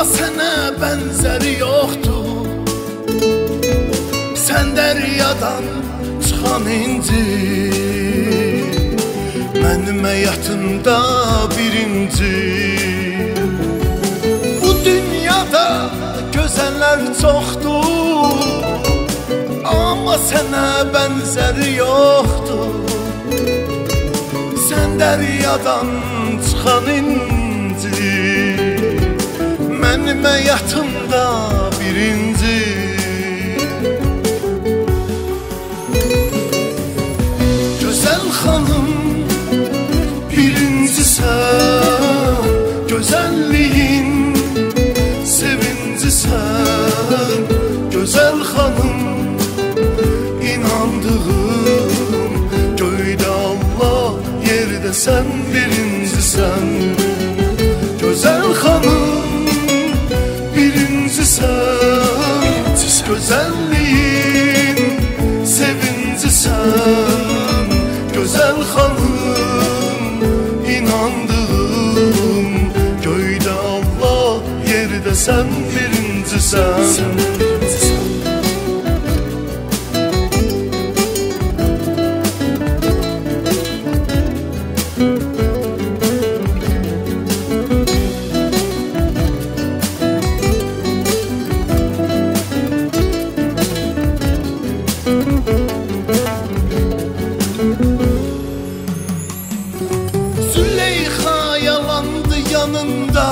Amma sənə bənzəri yoxdur. Sən dəryadan çıxan inci, mənim həyatımda birinci. Bu dünyada gözəllər çoxdur, amma sənə bənzəri yoxdur. Sən dəryadan çıxan inci, mənim həyatımda birinci. Gözəl xanım birincisən, gözəlliyin sevincisən. Gözəl xanım inandığım, göydə Allah, yerdə sən birincisən. Gözəl xanım birincisən, gözəlliyin sevincisən. Gözəl xanım inandığım, göydə Allah, yerdə sən birincisən. Züleyxa yalandı yanında,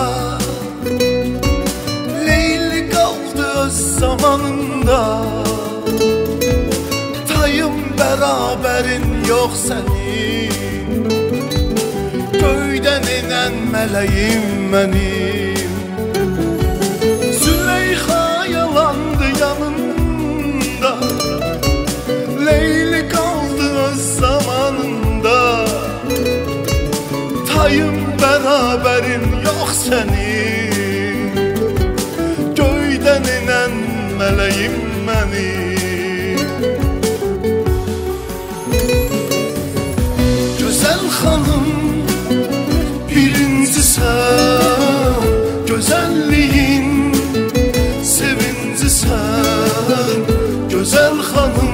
Leyli qaldı öz zamanında. Tayım bərabərin yox sənin, göydən enən mələyim mənim. Züleyxa yalandı yanında, Leyli qaldı öz zamanında. Tayım bərabərin yox sənin, göydən enən mələyim mənim. Gözəl xanım birincisən, gözəlliyin sevincisən. Gözəl xanım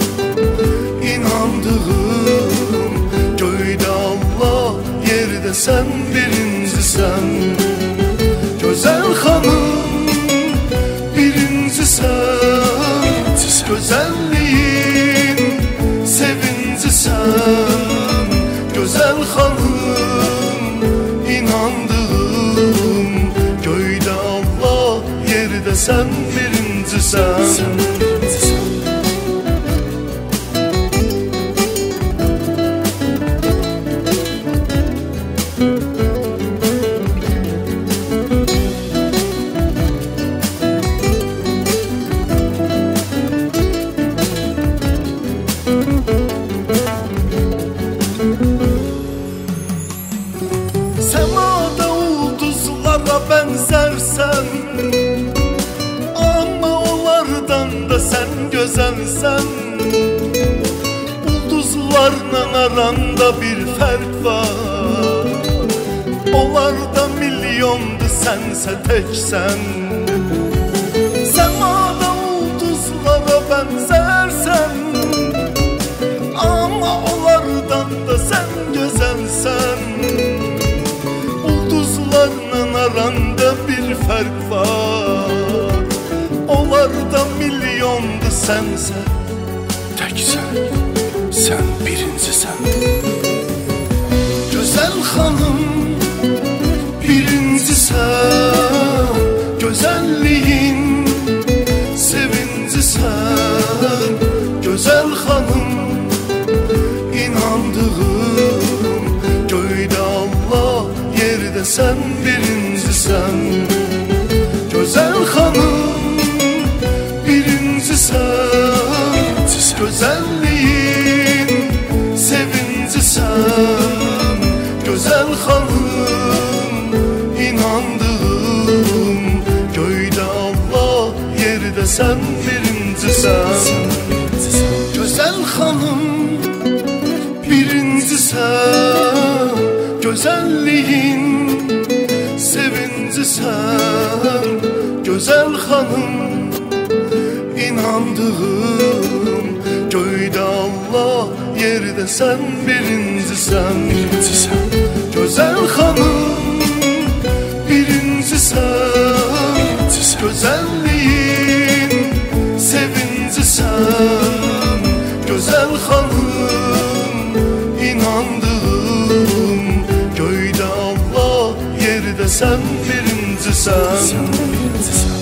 inandığım, göydə Allah, yerdə sən birincisən. Gözəl xanım birincisən, gözəlliyin sevincisən. Gözəl xanım inandığım, göydə Allah, yerdə sən birincisən. Səmada ulduzlara bənzərsən, amma onlardan da sən gözəlsən. Ulduzlarla aranda bir fərq var, onlarda milyondur, sənsə təksən. Səmada ulduzlara bənzərsən, amma onlardan da sən gözəlsən. Ulduzlarla aranda bir fərq var, onlarda milyondur, sənsə təksən. Sən birincisən. Gözəl xanım birincisən, gözəlliyin sevincisən. Gözəl xanım inandığım, göydə Allah, yerdə sən birincisən. Gözəl xanım birincisən, gözəlliyin sevincisən. Gözəl xanım inandığım, göydə Allah, yerdə sən birincisən. Gözəl xanım birincisən, gözəlliyin sevinci sen güzel hanım. İnandığım göyde Allah, yerde sen birinci sen. Güzel hanım birinci sen, güzelliğin sevinci sen. Güzel hanım inandığım göyde Allah, yerde sen birinci sen.